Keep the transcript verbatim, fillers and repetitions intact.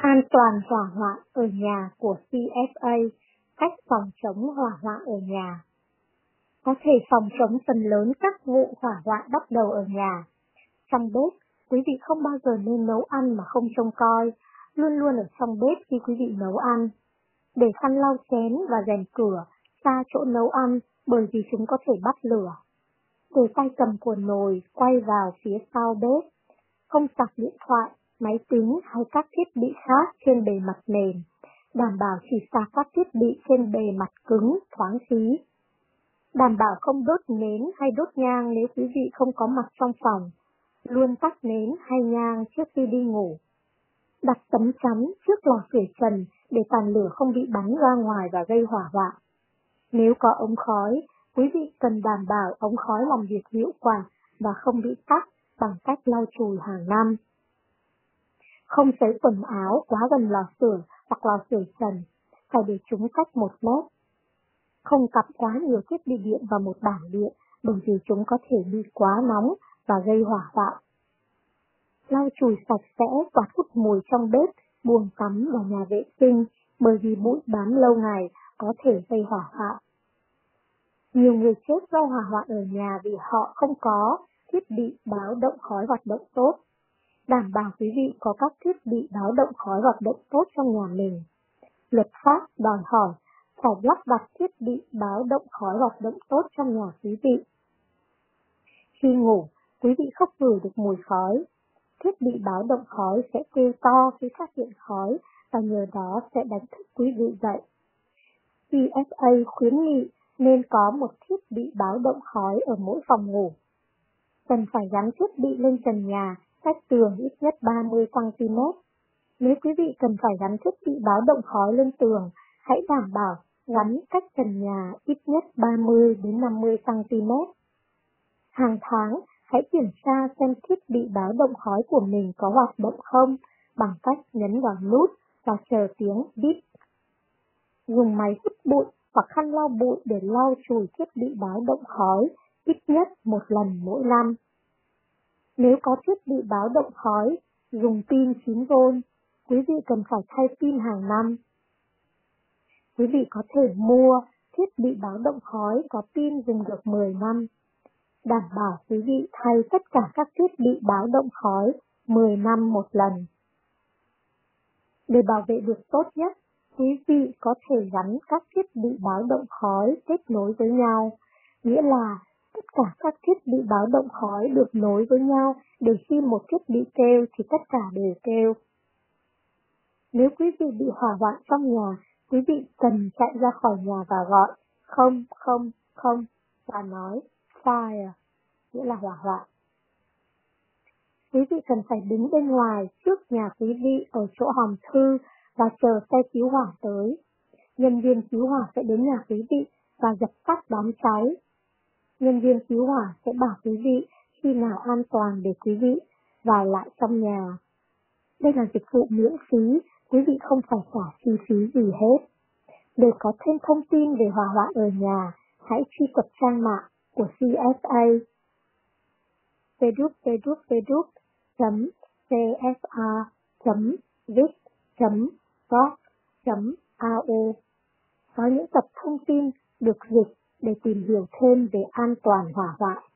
An toàn hỏa hoạn ở nhà của xê ép a, cách phòng chống hỏa hoạn ở nhà. Có thể phòng chống phần lớn các vụ hỏa hoạn bắt đầu ở nhà. Trong bếp, quý vị không bao giờ nên nấu ăn mà không trông coi, luôn luôn ở trong bếp khi quý vị nấu ăn. Để khăn lau chén và rèm cửa xa chỗ nấu ăn bởi vì chúng có thể bắt lửa. Để tay cầm của nồi quay vào phía sau bếp. Không sạc điện thoại, máy tính hay các thiết bị khác trên bề mặt mềm. Đảm bảo chỉ sạc các thiết bị trên bề mặt cứng, thoáng khí. Đảm bảo không đốt nến hay đốt nhang nếu quý vị không có mặt trong phòng. Luôn tắt nến hay nhang trước khi đi ngủ. Đặt tấm chắn trước lò sưởi trần để tàn lửa không bị bắn ra ngoài và gây hỏa hoạn. Nếu có ống khói, quý vị cần đảm bảo ống khói làm việc hiệu quả và không bị tắt bằng cách lau chùi hàng năm. Không sấy quần áo quá gần lò sưởi hoặc lò sưởi trần, phải để chúng cách một mét. Không cắm quá nhiều thiết bị điện vào một bảng điện bởi vì chúng có thể bị quá nóng và gây hỏa hoạn. Lau chùi sạch sẽ quạt hút mùi trong bếp, buồng tắm và nhà vệ sinh bởi vì bụi bám lâu ngày có thể gây hỏa hoạn. Nhiều người chết do hỏa hoạn ở nhà vì họ không có thiết bị báo động khói hoạt động tốt. Đảm bảo quý vị có các thiết bị báo động khói hoạt động tốt trong nhà mình. Luật pháp đòi hỏi phải lắp đặt thiết bị báo động khói hoạt động tốt trong nhà quý vị. Khi ngủ, quý vị không ngửi được mùi khói. Thiết bị báo động khói sẽ kêu to khi phát hiện khói và nhờ đó sẽ đánh thức quý vị dậy. xê ép a khuyến nghị nên có một thiết bị báo động khói ở mỗi phòng ngủ. Cần phải gắn thiết bị lên trần nhà cách tường ít nhất ba mươi xăng-ti-mét. Nếu quý vị cần phải gắn thiết bị báo động khói lên tường, hãy đảm bảo gắn cách trần nhà ít nhất ba mươi đến năm mươi xăng-ti-mét. Hàng tháng, hãy kiểm tra xem thiết bị báo động khói của mình có hoạt động không bằng cách nhấn vào nút và chờ tiếng bíp. Dùng máy hút bụi hoặc khăn lau bụi để lau chùi thiết bị báo động khói ít nhất một lần mỗi năm. Nếu có thiết bị báo động khói dùng pin chín vôn, quý vị cần phải thay pin hàng năm. Quý vị có thể mua thiết bị báo động khói có pin dùng được mười năm. Đảm bảo quý vị thay tất cả các thiết bị báo động khói mười năm một lần. Để bảo vệ được tốt nhất, quý vị có thể gắn các thiết bị báo động khói kết nối với nhau, nghĩa là tất cả các thiết bị báo động khói được nối với nhau để khi một thiết bị kêu thì tất cả đều kêu. Nếu quý vị bị hỏa hoạn trong nhà, quý vị cần chạy ra khỏi nhà và gọi không, không, không và nói fire, nghĩa là hỏa hoạn. Quý vị cần phải đứng bên ngoài trước nhà quý vị ở chỗ hòm thư và chờ xe cứu hỏa tới. Nhân viên cứu hỏa sẽ đến nhà quý vị và dập tắt đám cháy. Nhân viên cứu hỏa sẽ bảo quý vị khi nào an toàn để quý vị vào lại trong nhà. Đây là dịch vụ miễn phí, quý vị không phải trả chi phí gì hết. Để có thêm thông tin về hỏa hoạn ở nhà, hãy truy cập trang mạng của xê ép a w w w chấm c f a chấm vic chấm gov chấm a o. Có những tập thông tin được dịch để tìm hiểu thêm về an toàn hỏa hoạn.